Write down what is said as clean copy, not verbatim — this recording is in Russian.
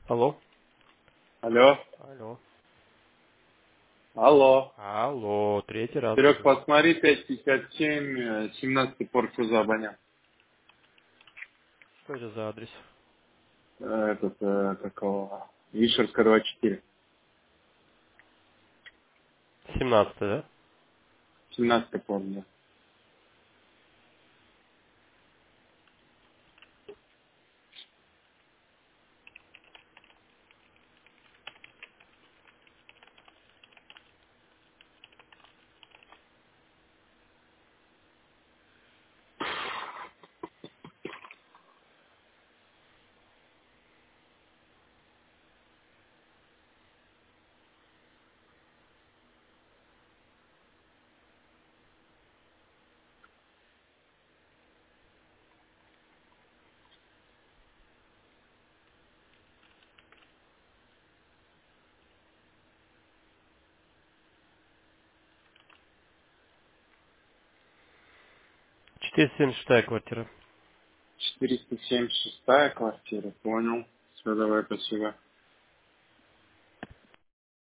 Алло. Алло, Алло. алло. Алло, третий раз Серег, говорю. посмотри, 557, 17-й порт за абонент. Что это за адрес? Такого, Вишерская 24. 17, да? 17-й порт, да. 476 квартира. 476-я квартира, понял. Все, давай, спасибо.